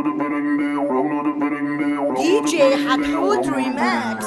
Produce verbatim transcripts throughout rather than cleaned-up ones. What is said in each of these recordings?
دي جي حتحوت ريماكس.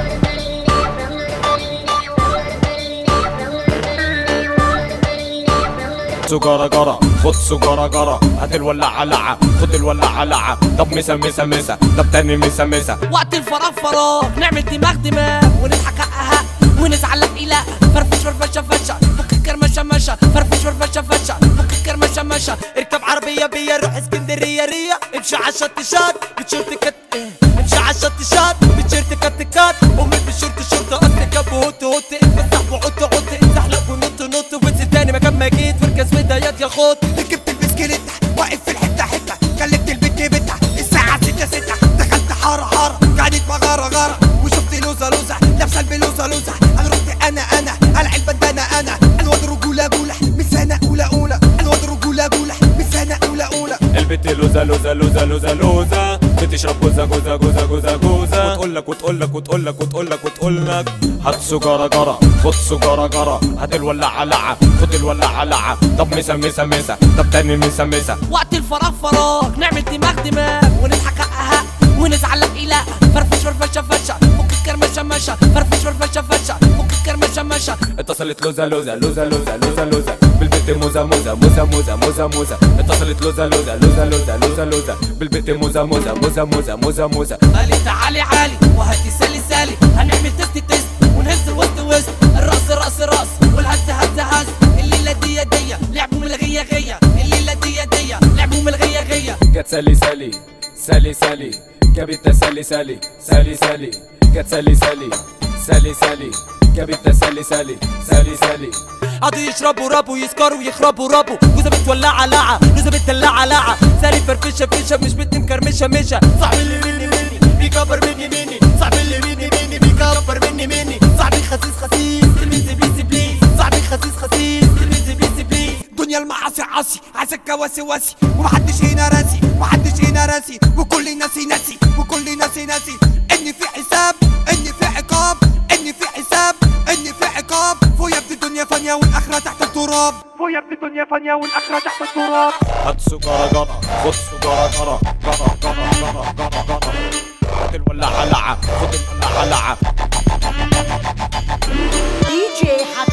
سجارة جرى خد سجارة جرى هات الولاعة لعة خد الولاعة لعة طب مسا مسا مسا طب تاني مسا مسا. وقت الفراغ فراغ نعمل دماغ دماغ ونضحك حقها ونزعل لك إله فرفش فرفشة فشة فك الكرمشة مشة فرفش فرفشة فشة فك الكرمشة مشة اركب عربية بيا روح اسكندرية ريا امشي عالشط شط بتشورت كت امشي عالشط شط بتشورت كت كت امي بشورت شورت قصدي كب هوت هوت اتفسح وعط عط اتزحلق ونط نط وانزل تاني مكان ما جيت واركز بدايات يا خط. ركبت البسكليت واقف في الحتة حتة كلمت البت بتة الساعة ستة ستة دخلت حارة حارة قعدت مغارة غارة وشفت لوزة لوزة لابسة البلوزة لوزة انا رحت انا انا قلع البندانة انا الواد رجولة جولة من سنة اولى اولى الواد رجولة جولة من سنة اولى اولى. البت لوزة لوزة لوزة لوزة لوزة بتشرب جوزة جوزة جوزة جوزة جوزة وتقولك وتقولك وتقولك وتقولك وتقولك هات سجارة جرى خد سجارة جرى هات الولاعة لعة خد الولاعة لعة طب مسا مسا مسا طب تاني مسا مسا. وقت الفراغ فراغ نعمل دماغ دماغ ونضحك حقها ونزعل لك إله فرفش فرفشة فشة فك الكرمشة مشة فرفش فرفشة فشة فك الكرمشة مشة. اتصلت لوزة لوزة لوزة لوزة لوزة لوزة بالبت موزة موزة موزة موزة موزة موزة اتصلت لوزة لوزة لوزة لوزة لوزة لوزة بالبت موزة موزة موزة موزة موزة موزة. قالي تعالي عالي وهاتي سالي سالي هنعمل تيست تيست ونهز وسط وسط الراس راس راس والهز هز هز الليلة دي دي لعبوا من الغية غية الليلة دي دي لعبوا من الغية غية. جت سالي سالي سالي سالي جابت سالي سالي سالي سالي جت سالي سالي سالي سالي جابت سالي سالي سالي سالي. قعدوا يشربوا رابوا يسكروا يخربوا رابوا جوزة بتولعة لعة جوزة بتدلعة لعة سالي فرفشة فشة مش بنت مكرمشة مشة صاحبي اللي مني مني بيكبر مني مني صاحبي اللي مني مني بيكبر مني مني صاحبي خسيس خسيس تلميذ بليز بليز صاحبي خسيس خسيس تلميذ بليز بليز. دنيا المعاصي عاصي عسكة واسي واسي ومحدش هنا راسي محدش هنا راسي وكل ناسي ناسي وكل ناسي ناسي اني في حساب اني في عقاب اني في حساب اني في عقاب فوق يبدي الدنيا فانية والاخرة تحت التراب فوق يبدي الدنيا فانية والاخرة تحت التراب. هات سجارة جرى خد سجارة جرى جرى جرى جرى جرى جرى هات الولاعة لعة خد الولاعة لعة. دي جي حتحوت